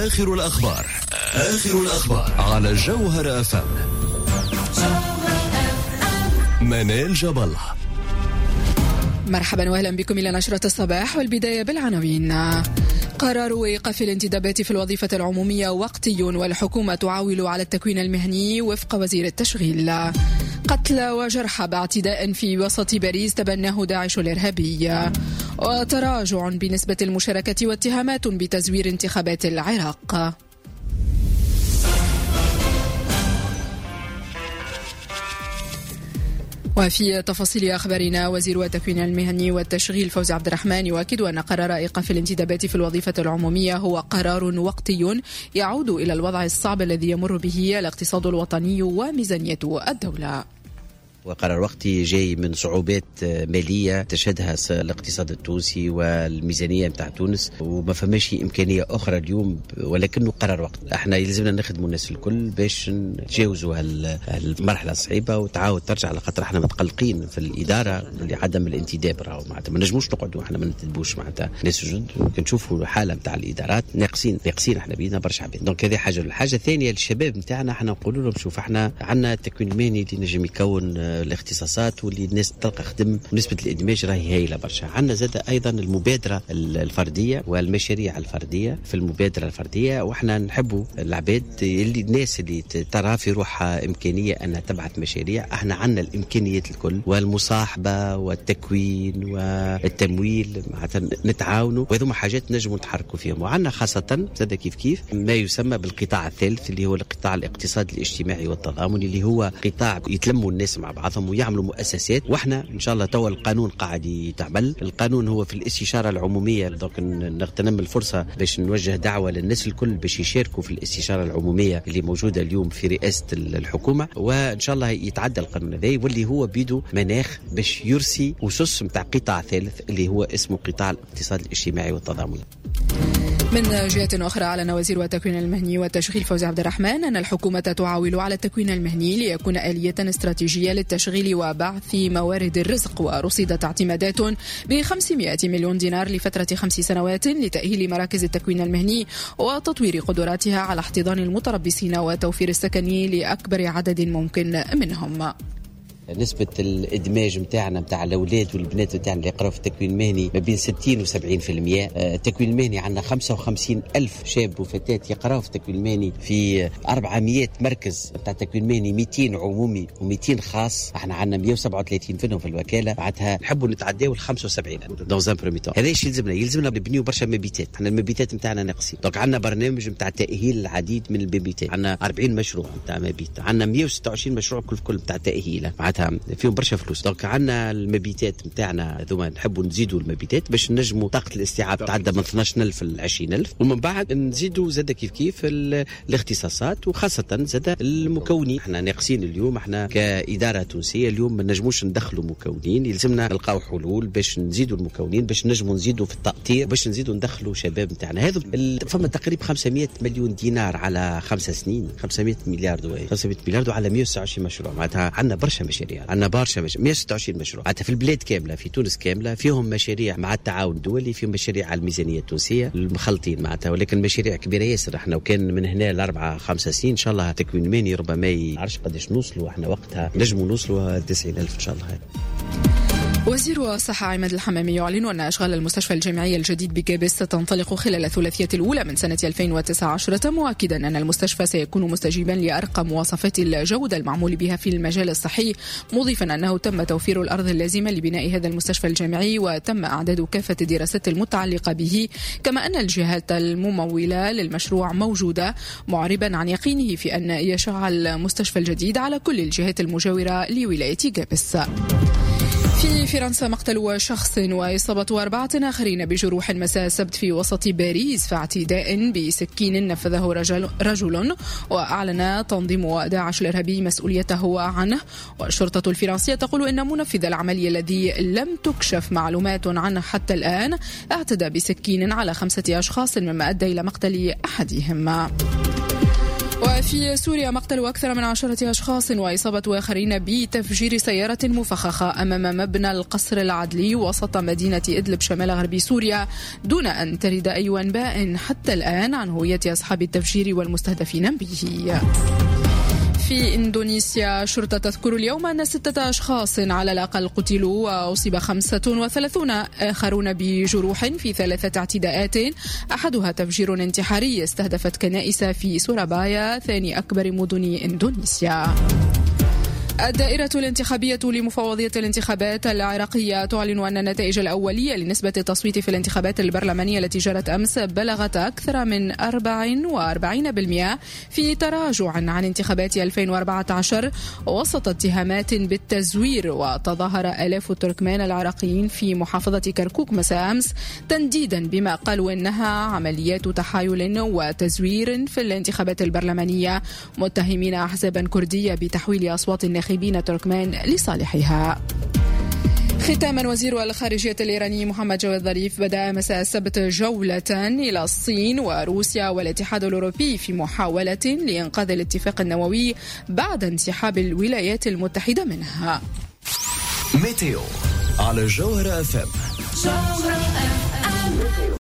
آخر الأخبار على الجوهر أفهم. منال جبل. مرحبا واهلا بكم إلى نشرة الصباح، والبداية بالعناوين. قرار إيقاف الانتدابات في الوظيفة العمومية وقتي، والحكومة تعول على التكوين المهني وفق وزير التشغيل. قتل وجرحى باعتداء في وسط باريس تبناه داعش الإرهابي. وتراجع بنسبة المشاركة واتهامات بتزوير انتخابات العراق. وفي تفاصيل أخبارنا، وزير التكوين المهني والتشغيل فوزي عبد الرحمن يؤكد أن قرار إيقاف الانتدابات في الوظيفة العمومية هو قرار وقتي يعود إلى الوضع الصعب الذي يمر به الاقتصاد الوطني وميزانية الدولة. وقرار وقتي جاي من صعوبات مالية تشهدها الاقتصاد التونسي والميزانية متاع تونس، وما فماش إمكانية أخرى اليوم ولكنه قرار وقت. احنا يلزمنا نخدموا الناس الكل باش نتجاوزوا المرحلة الصعيبة وتعاود ترجع، على خاطر احنا متقلقين في الإدارة لعدم الانتداب. راهو معناتها ما نجموش نقعدوا احنا ما ننتدبوش معناتها ناس جدد، كنشوفوا الحالة متاع الإدارات ناقصين احنا بينا برشا عباد. دونك هذه حاجة. الحاجة الثانية للشباب متاعنا، احنا نقولوا لهم شوف احنا عندنا التكوين المهني اللي نجم يكون الاختصاصات واللي الناس تلقى خدم، نسبة الإدماج راهي هايلة برشا. عندنا زاد أيضا المبادرة الفردية والمشاريع الفردية. في المبادرة الفردية وإحنا نحبوا العباد اللي الناس اللي ترى في روحها إمكانية أنها تبعث مشاريع. إحنا عندنا الإمكانيات الكل، والمصاحبة والتكوين والتمويل معناتها نتعاونوا، وهذوما حاجات نجموا نتحركوا فيهم. وعندنا خاصة زاد كيف ما يسمى بالقطاع الثالث اللي هو القطاع الاقتصادي الاجتماعي والتضامن، اللي هو قطاع يتلموا الناس مع بعضهم ويعملوا مؤسسات. واحنا ان شاء الله توا القانون قاعد يتعمل. القانون هو في الاستشاره العموميه، دونك نغتنم الفرصه باش نوجه دعوه للناس الكل باش يشاركوا في الاستشاره العموميه اللي موجوده اليوم في رئاسه الحكومه، وان شاء الله يتعدى القانون هذا واللي هو بيدو مناخ باش يرسي اسس نتاع قطاع ثالث اللي هو اسمه قطاع الاقتصاد الاجتماعي والتضامن. من جهة أخرى، أعلن وزير التكوين المهني والتشغيل فوزي عبد الرحمن أن الحكومة تعول على التكوين المهني ليكون آلية استراتيجية للتشغيل وبعث موارد الرزق، ورصدت اعتمادات ب500 مليون دينار لفترة 5 سنوات لتأهيل مراكز التكوين المهني وتطوير قدراتها على احتضان المتربصين وتوفير السكن لأكبر عدد ممكن منهم. نسبة الإدماج متاعنا متاع الأولاد والبنات متاعنا اللي يقرأوا في التكوين المهني ما بين 60 و 70%. التكوين المهني عندنا 55 ألف شاب وفتاة يقرأوا في التكوين المهني في 400 مركز متاع التكوين المهني، 200 عمومي و200 خاص. احنا عندنا 137 فيهم في الوكالة، بعدها نحبوا نتعداو ال 75 دون ان بريمي طون. هذا ايش يلزمنا نبنيو برشا مبيتات. احنا المبيتات متاعنا ناقصين، دونك عندنا برنامج متاع تأهيل العديد من المبيتات. عندنا 40 مشروع متاع مبيت، عندنا 126 مشروع كل متاع تأهيل فيهم برشا فلوس. دونك عندنا المبيتات نتاعنا ذوما نحبوا نزيدوا المبيتات باش نجموا طاقة الاستيعاب تعدى من 12,000 ل 20,000، ومن بعد نزيدوا زاد كيف الاختصاصات، وخاصة زاد المكونين. احنا ناقصين اليوم، احنا كإدارة تونسية اليوم ما نجموش ندخلوا مكونين، يلزمنا نلقاو حلول باش نزيدوا المكونين، باش نجموا نزيدوا في التأطير، باش نزيدوا ندخلوا شباب نتاعنا. هذا فما تقريبا 500 مليون دينار على 5 سنين، 500 مليار وعلى 129 مشروع. معناتها عندنا برشا مشاريع، عندنا برشا 126 مشروع حتى في البلاد كامله، في تونس كامله فيهم مشاريع مع التعاون الدولي، فيهم مشاريع على الميزانيه التونسيه المخلطين معناتها، ولكن مشاريع كبيره ياسر. احنا وكان من هنا ل4 5 سنين ان شاء الله تكوين مهني ربما يعرفش قداش نوصلوا، احنا وقتها نجموا نوصلوا 90,000 ان شاء الله. وزير الصحة عماد الحمامي يعلن أن أشغال المستشفى الجامعي الجديد بكابس ستنطلق خلال الثلاثية الأولى من سنة 2019، مؤكدا أن المستشفى سيكون مستجيبا لأرقى مواصفات الجودة المعمول بها في المجال الصحي، مضيفا أنه تم توفير الأرض اللازمة لبناء هذا المستشفى الجامعي وتم إعداد كافة الدراسات المتعلقة به، كما أن الجهات الممولة للمشروع موجودة، معربا عن يقينه في أن يشع المستشفى الجديد على كل الجهات المجاورة لولاية كابس. في فرنسا مقتل شخص وإصابة 4 آخرين بجروح مساء السبت في وسط باريس في اعتداء بسكين نفذه رجل، وأعلن تنظيم داعش الإرهابي مسؤوليته عنه. والشرطة الفرنسية تقول إن منفذ العملية الذي لم تكشف معلومات عنه حتى الآن اعتدى بسكين على 5 أشخاص، مما أدى إلى مقتل أحدهم. وفي سوريا مقتل أكثر من 10 أشخاص وإصابة آخرين بتفجير سيارة مفخخة أمام مبنى القصر العدلي وسط مدينة إدلب شمال غرب سوريا، دون أن ترد أي أنباء حتى الآن عن هوية أصحاب التفجير والمستهدفين به. في إندونيسيا شرطة تذكر اليوم أن 6 أشخاص على الأقل قتلوا وأصيب 35 آخرون بجروح في 3 اعتداءات، أحدها تفجير انتحاري استهدفت كنائس في سورابايا ثاني أكبر مدن إندونيسيا. الدائرة الانتخابية لمفوضية الانتخابات العراقية تعلن أن النتائج الأولية لنسبة التصويت في الانتخابات البرلمانية التي جرت أمس بلغت أكثر من 44% في تراجع عن انتخابات 2014 وسط اتهامات بالتزوير. وتظاهر آلاف التركمان العراقيين في محافظة كركوك مساء أمس تنديدا بما قالوا إنها عمليات تحايل وتزوير في الانتخابات البرلمانية، متهمين أحزابا كردية بتحويل أصوات الناخبين تركمان لصالحها. ختاما، وزير الخارجية الإيراني محمد جواد ظريف بدأ مساء السبت جولة إلى الصين وروسيا والاتحاد الأوروبي في محاولة لإنقاذ الاتفاق النووي بعد انسحاب الولايات المتحدة منها. ميتيو على جوهر FM.